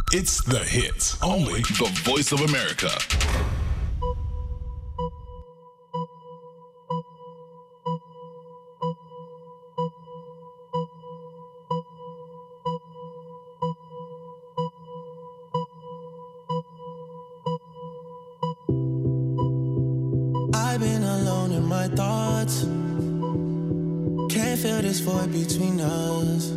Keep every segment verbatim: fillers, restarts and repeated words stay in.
It's The Hits. Only the Voice of America. I've been alone in my thoughts. Can't feel this void between us.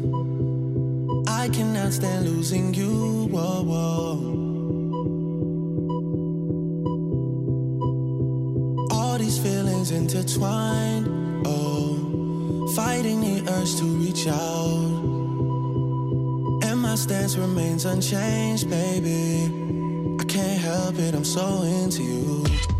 I cannot stand losing you, whoa, whoa. All these feelings intertwined, oh. Fighting the urge to reach out. And my stance remains unchanged, baby. I can't help it, I'm so into you.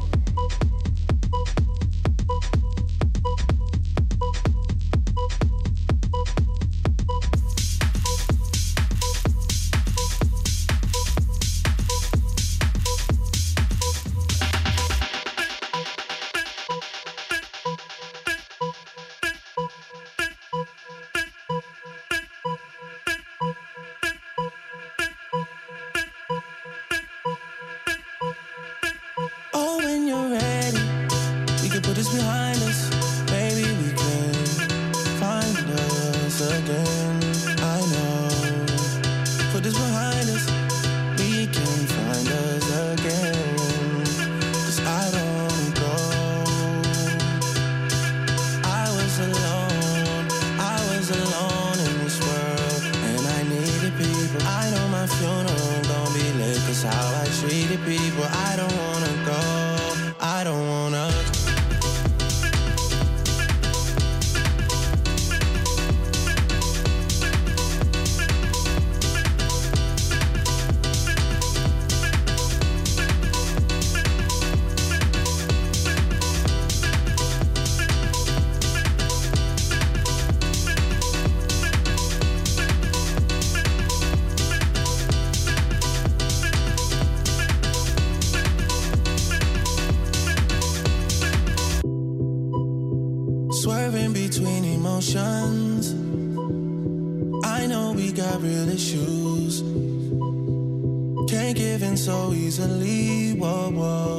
Swerving between emotions. I know we got real issues. Can't give in so easily. Whoa, whoa.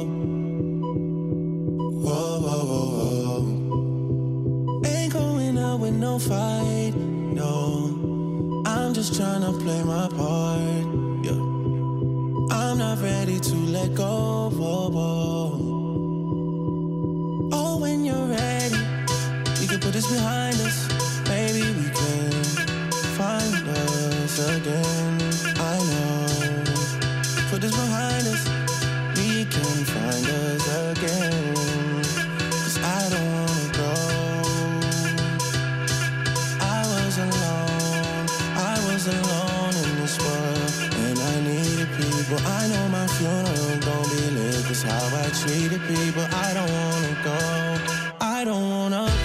Whoa, whoa, whoa, whoa. Ain't going out with no fight, no. I'm just trying to play my part, yeah. I'm not ready to let go, whoa, whoa. Oh, when you're ready, we can put this behind us. Maybe we can find us again. I know. Put this behind us. We can find us again. 'Cause I don't wanna go. I was alone. I was alone in this world. And I needed people. I know my funeral gon' be lit. 'Cause how I treated people. I don't wanna go. I don't wanna go.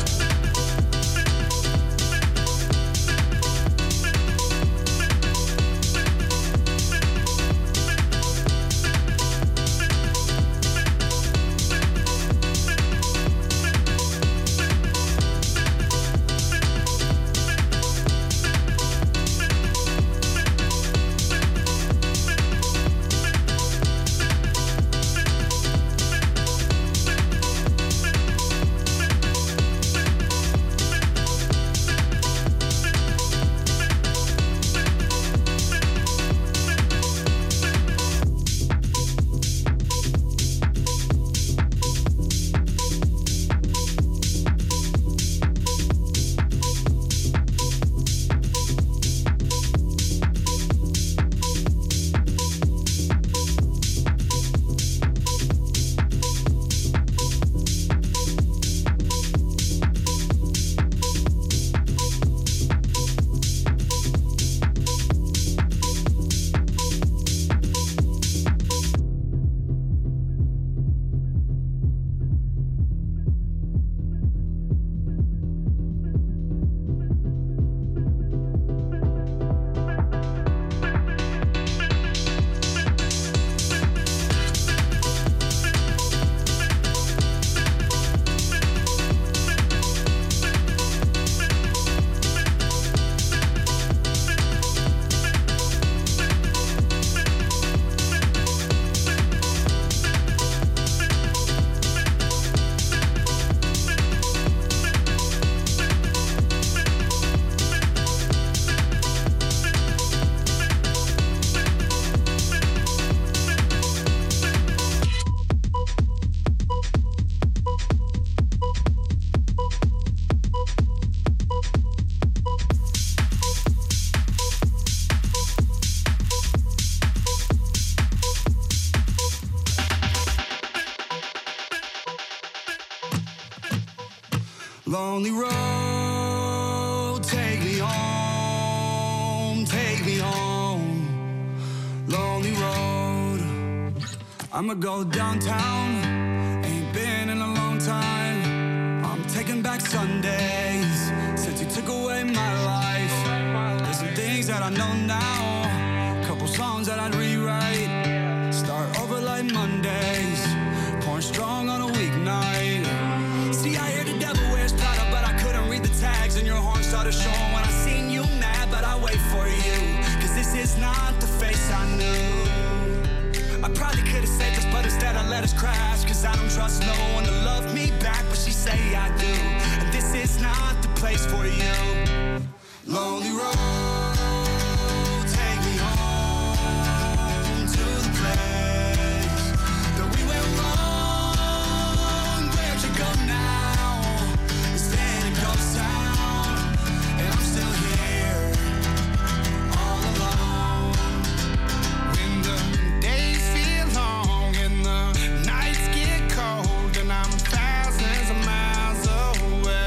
Lonely road, take me home, take me home. Lonely road, I'ma go downtown. Ain't been in a long time. I'm taking back Sundays since you took away my life. There's some things that I know now, couple songs that I'd rewrite. Start over like Mondays, pouring strong on a weeknight. See, I hear the devil wears Prada, but I couldn't read the tags, and your horn started showing when I seen you mad. But I wait for you, cause this is not the face I knew. I probably could've saved us, but instead I let us crash. Cause I don't trust no one to love me back, but she say I do. And this is not the place for you. Lonely road, take me home to the place that we went wrong. Where'd you go now? Instead it goes down, and I'm still here, all alone. When the days feel long and the nights get cold, and I'm thousands of miles away,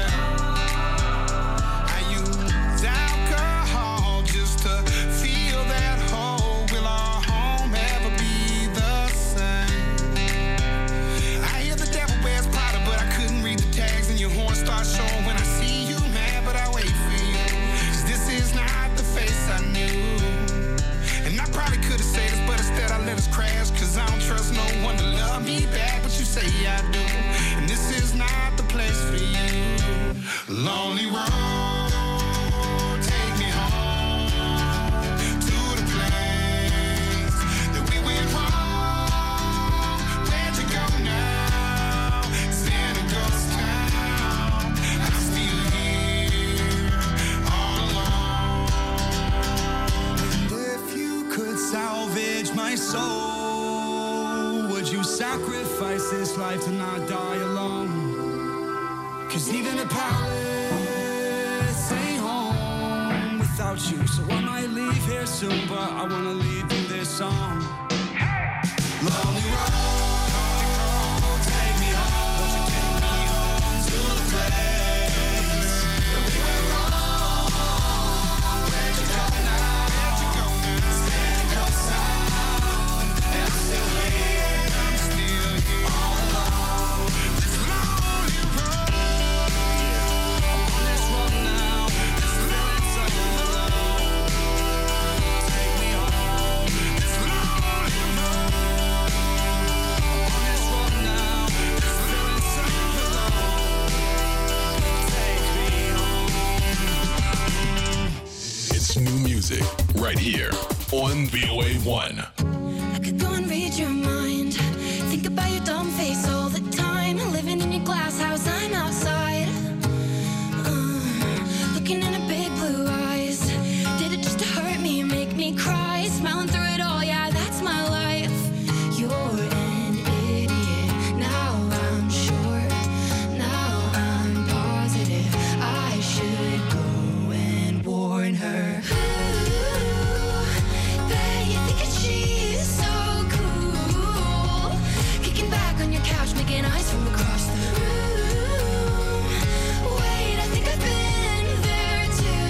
I use alcohol just to feel that hole. Will our home ever be the same? I hear the devil wears Prada, but I couldn't read the tags, and your horn starts showing when I see you mad, but I wait for you. Cause this is not the face I knew. And I probably could've said this, but instead I let us crash. Cause I don't trust no one to love me back, but you say I do. And this is not the place for you. Lonely road, take me home to the place that we went wrong. Where'd you go now? San a ghost town. I'm still here, all alone. And if you could salvage my soul, would you sacrifice this life to not die alone? Cause even a palace ain't home without you. So I might leave here soon, but I wanna leave you this song. Lonely road, take me home. Won't you take me home to the place that we went wrong? Where'd you go now? Where'd you go now? Stand and go sound, and I'm still here, I'm still here, all alone. This lonely road, I'm on this road now. This feeling so alone. Take me home. This lonely road, I'm on this road now. This feeling so alone. Take me home. It's new music right here on V O A one. I could go and read your mind. Think about your dumb face all the time. Living in your glass house, I'm outside. Uh, looking in her big blue eyes. Did it just to hurt me, make me cry? Smiling through it all, yeah, that's my life. You're an idiot. Now I'm sure. Now I'm positive. I should go and warn her. Ooh, bet you think that she's so cool. Kicking back on your couch, making eyes from across the room. Wait, I think I've been there too.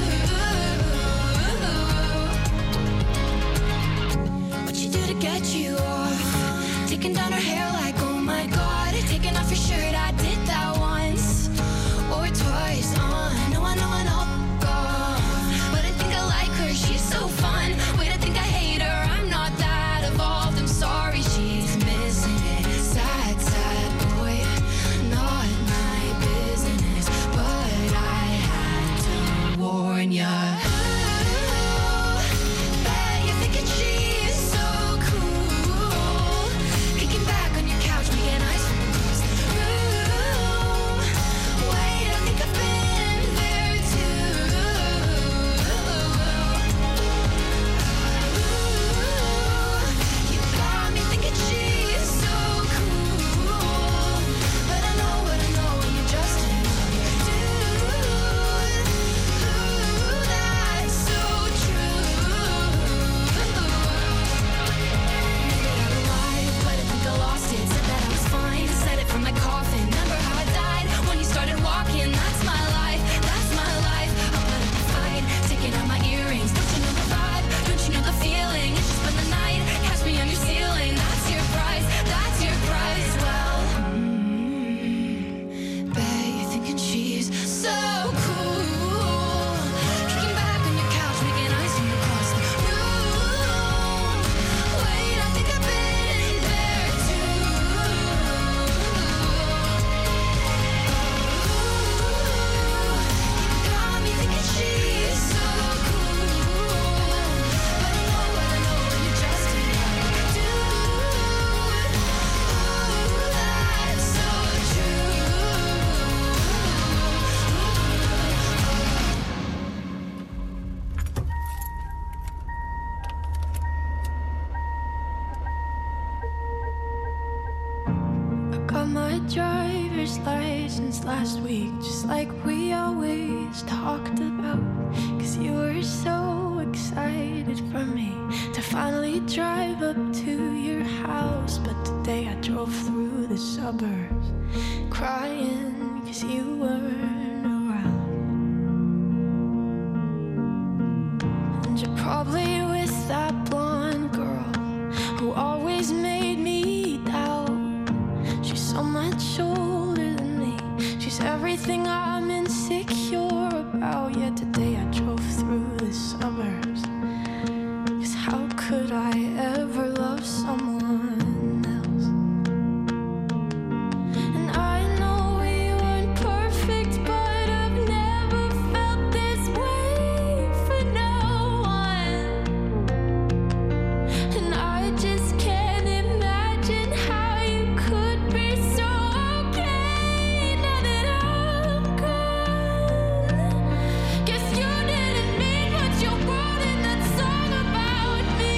driver's license last week, just like we always talked about. Cause you were so excited for me to finally drive up to your house. But today I drove through the suburbs crying cause you weren't around. And you're probably with that blonde girl who always made me doubt. She's so much older than me. She's everything I'm insecure about. Yet today I drove through the suburbs. Cause how could I ever love someone else? And I know we weren't perfect, but I've never felt this way for no one. And I just can't imagine how you could be so okay now that I'm gone. Guess you didn't mean what you wrote in that song about me.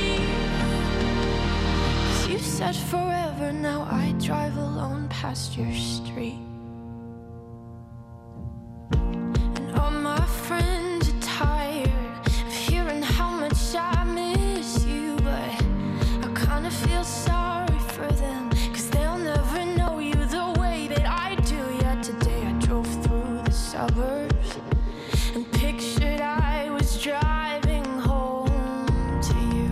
'Cause you said forever, now I drive alone past your street. And all my friends are tired of hearing how much I miss you, but I kinda feel sorry for them, cause they'll never know you the way that I do. Yet today I drove through the suburbs and pictured I was driving home to you.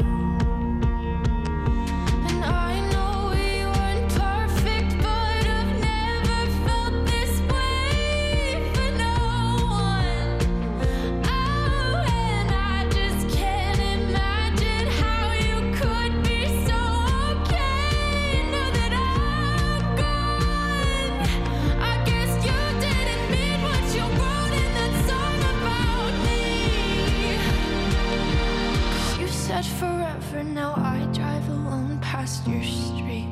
And I know we weren't perfect, but I've never felt this way for no one. Oh, and I just can't imagine how you could be so okay now that I'm gone. I guess you didn't mean what you wrote in that song about me. 'Cause you said forever, now I drive alone past your street.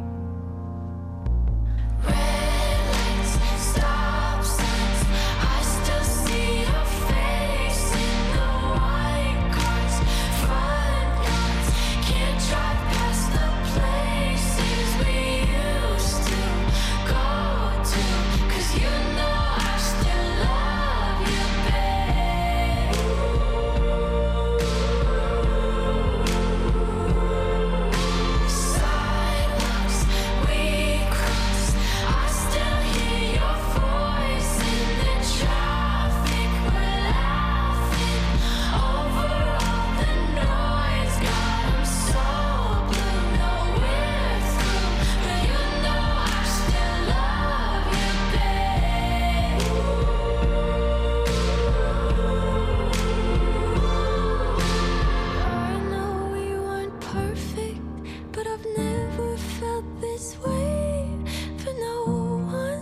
Red lights, stop signs, I still see your face in the white cars, front yards. Can't drive past the places we used to go to, 'cause you know I still love you, babe. Sidewalks we crossed, I still hear your voice in the traffic. We're laughing over all the noise. God, I'm so blue, no we're through, but you know I still love you, babe. I know we weren't perfect, but I've never felt this way for no one.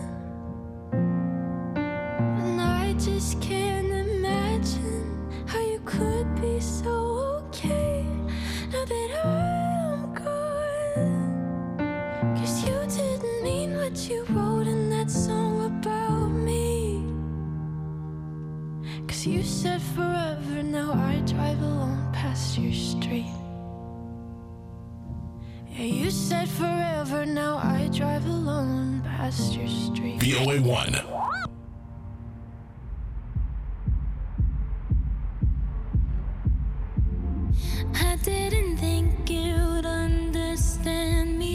And I just can't imagine how you could be so okay now that I'm gone. 'Cause you didn't mean what you wrote in that song about me. 'Cause you said forever, now I drive alone past your street. Yeah, you said forever, now I drive alone past your street. V O A one. I didn't think you'd understand me.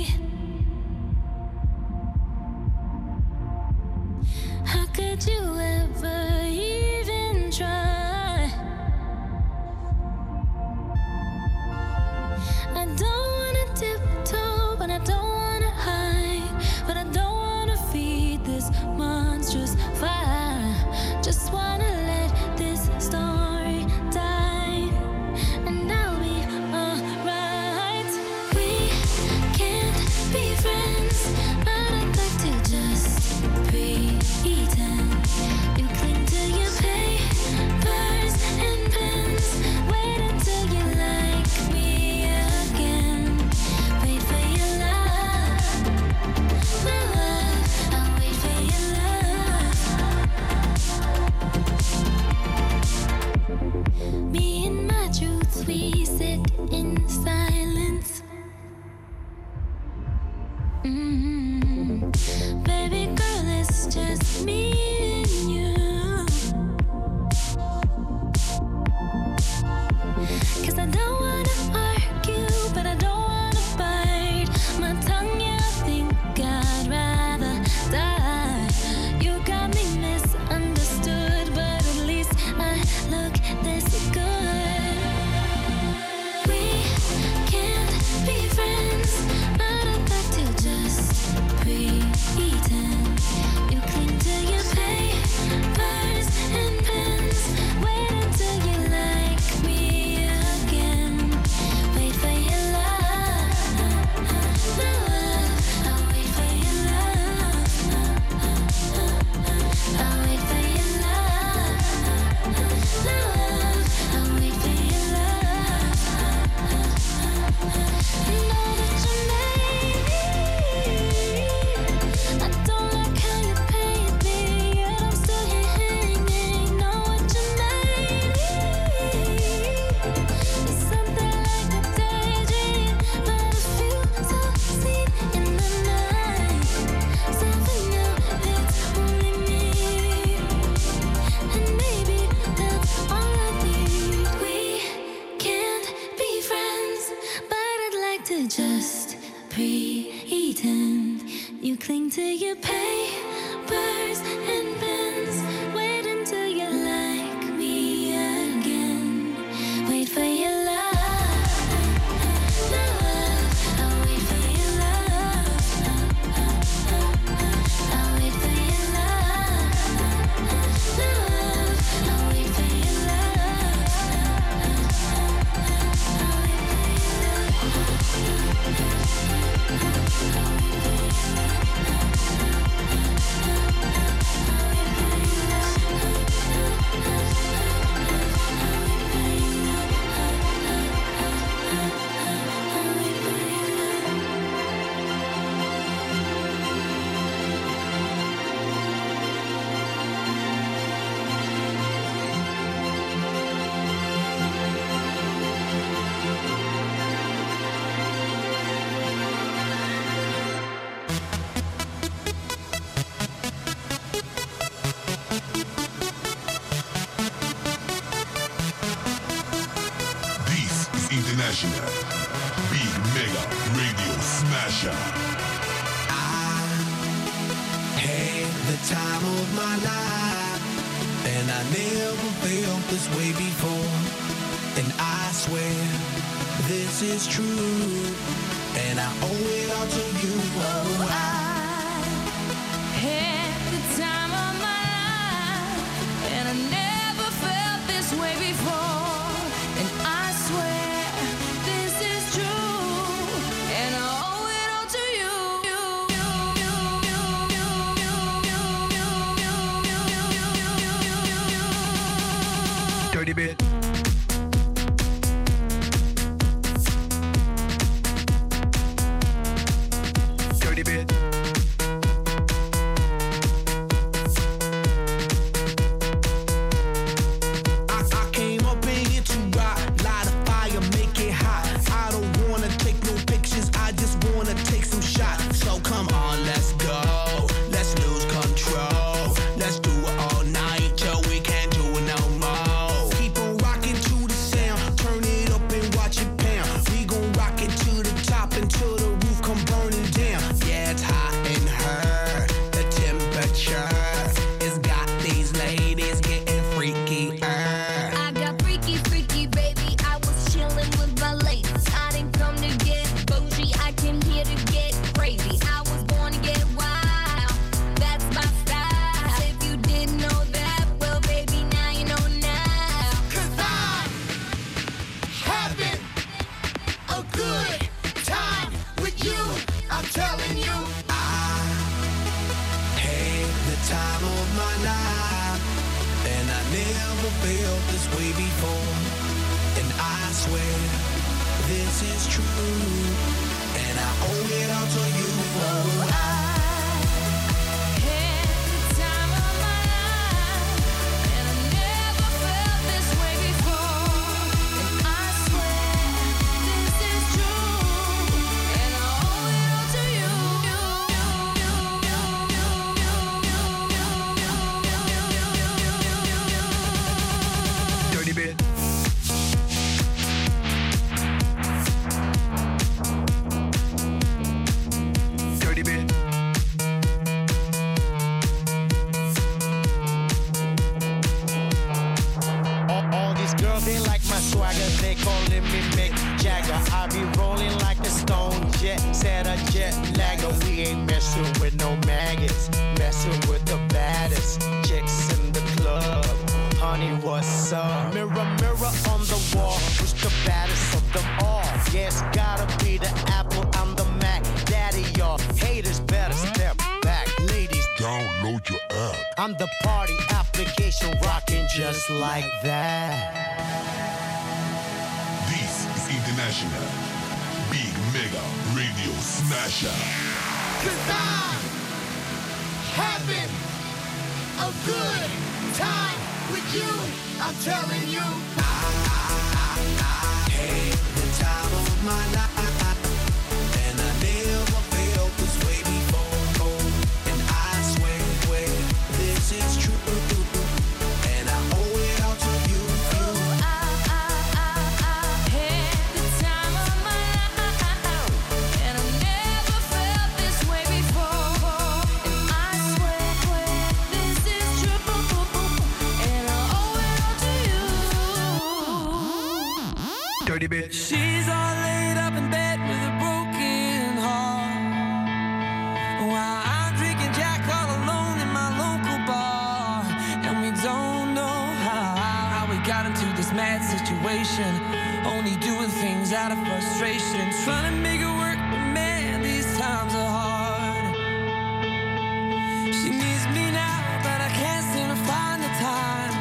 How could you ever even try? I don't wanna tiptoe, but I don't wanna hide, but I don't wanna feed this monstrous fire. Just wanna let this story die, and I'll be a your papers and pens. Wait until you like me again. Wait for your love. Love. I'll wait for your love. I'll wait for your love. Love. I'll wait for your love. I'll wait for This is International Big Mega Radio Smasher. Had the time of my life, and I never felt this way before. And I swear this is true, and I owe it all to you. Oh, I had the time of my life, and I never felt this way before. And I swear this is true, and I owe it all to you. dirty bit. Dirty bit. I, I came up in here to rock, light a fire, make it hot. I don't wanna take no pictures, I just wanna take some shots. So come on, let's go, let's lose control. Let's do it all night till we can't do it no more. Keep on rocking to the sound, turn it up and watch it pound. We gon' rock it to the top until the roof come burning down. Yeah, it's hot in her, the temperature has got these ladies getting freaky. I got freaky, freaky, baby. I was chillin' with my ladies. I didn't come to get bougie. I came here to get crazy. I was born to get wild. That's my style. If you didn't know that, well, baby, now you know now. 'Cause I'm having a good time with you. I'm telling you. Had the time of my life, and I never felt this way before. And I swear this is true, and I owe it all to you. Oh, I Had the time of my life, and I never felt this way before. And I swear this is true, and I owe it all to you. dirty bit. Dirty bit. All, all these girls, they like my swagger. They calling me Mick Jagger. I be rolling like a stone jet, set a jet lagger. We ain't messing with no maggots, messing with the baddest chicks in the club. Honey, what's up? Mirror, mirror on the wall, who's the baddest of them all? Yeah, it's gotta be the Apple, I'm the Mac. Daddy, y'all haters better step back. Ladies, Download your app. I'm the party application rocking just like that. This is International Big Mega Radio Smasher. 'Cause I'm having a good time with you. I'm telling you. Had the time of my life, and I never felt this way before. And I swear, swear this is true, and I owe it all to you. And I never felt this way before. And dirty bitch. She's all laid up in bed with a broken heart, while I'm drinking Jack all alone in my local bar. And we don't know how, how we got into this mad situation, only doing things out of frustration, trying to make it work, but man, these times are hard. She needs me now, but I can't seem to find the time.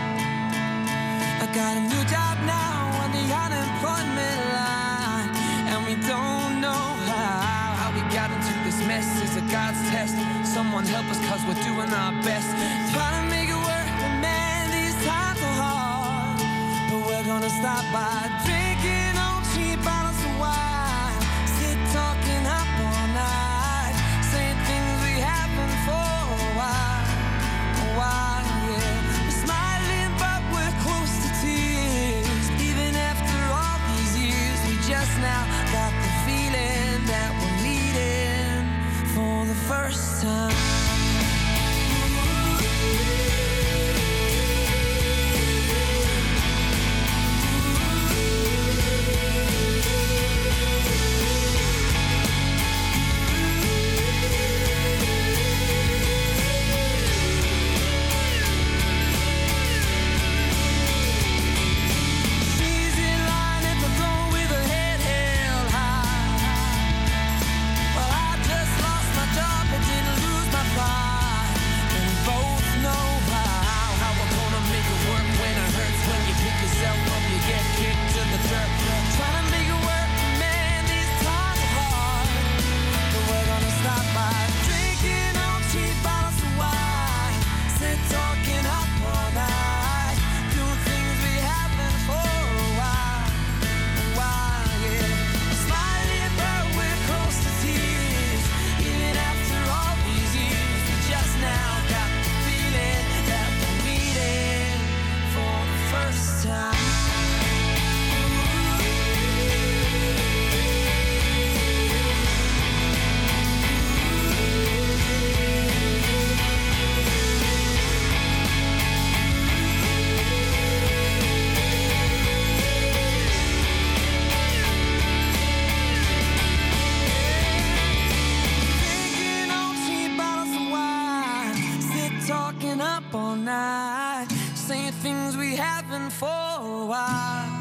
I got a new job now on the unemployment line, and we don't know how, how we got into this mess. Is it God's test? Someone help us, cause we're doing our best, trying to make it work, but man, these times are hard. But we're gonna stop by drinking on cheap bottles of wine, sit talking up all night, saying things we haven't for a while, a while, yeah. We're smiling but we're close to tears, even after all these years. We just now got the feeling that we're meeting for the first time. She's in line at the door with her head held high. Well, I just lost my job but didn't lose my pride. And we both know how, how we're gonna make it work when it hurts. When you pick yourself up, you get kicked to the dirt. Trying to make it work, man, these times are hard. But we're gonna stop by drinking on cheap bottles of wine, sit talking up all night, doing things we haven't for a while, a while, yeah. Smiling but we're close to tears, even after all these years. We just now got the feeling that we're meeting for the first time. Drinking on cheap bottles of wine, sit talking up all night, saying things we haven't for a while.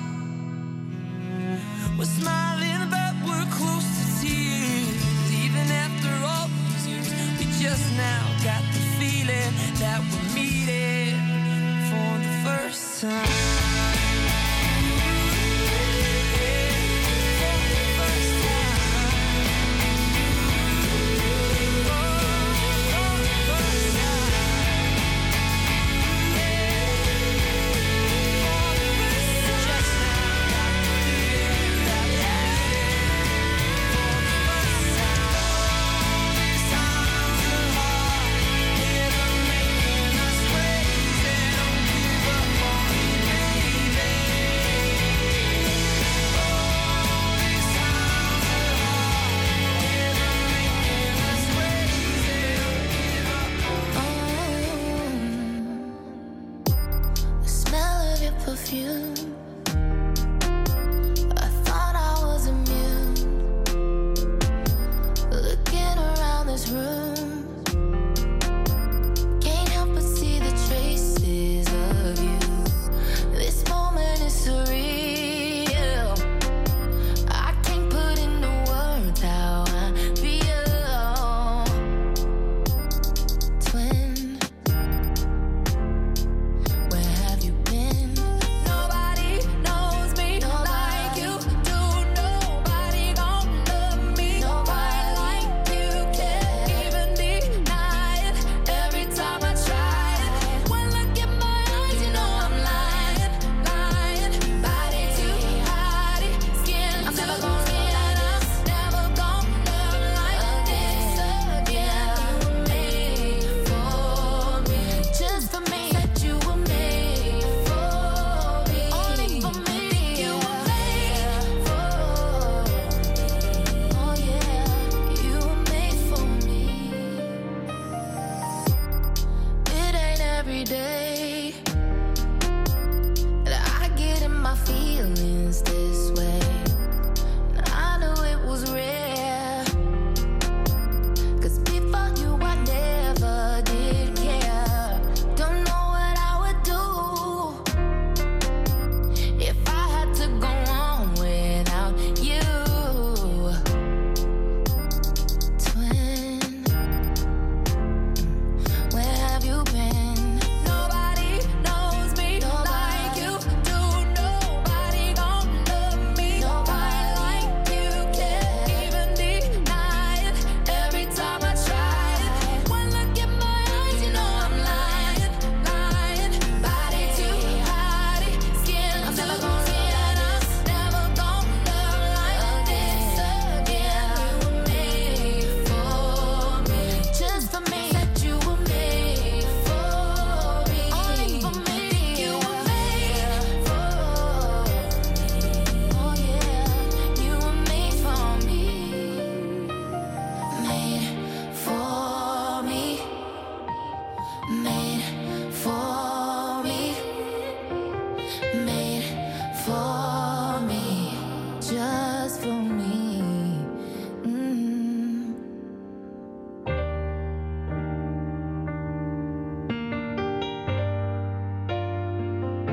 We're smiling but we're close to tears, even after all these years. We just now got the feeling that we're meeting for the first time. The smell of your perfume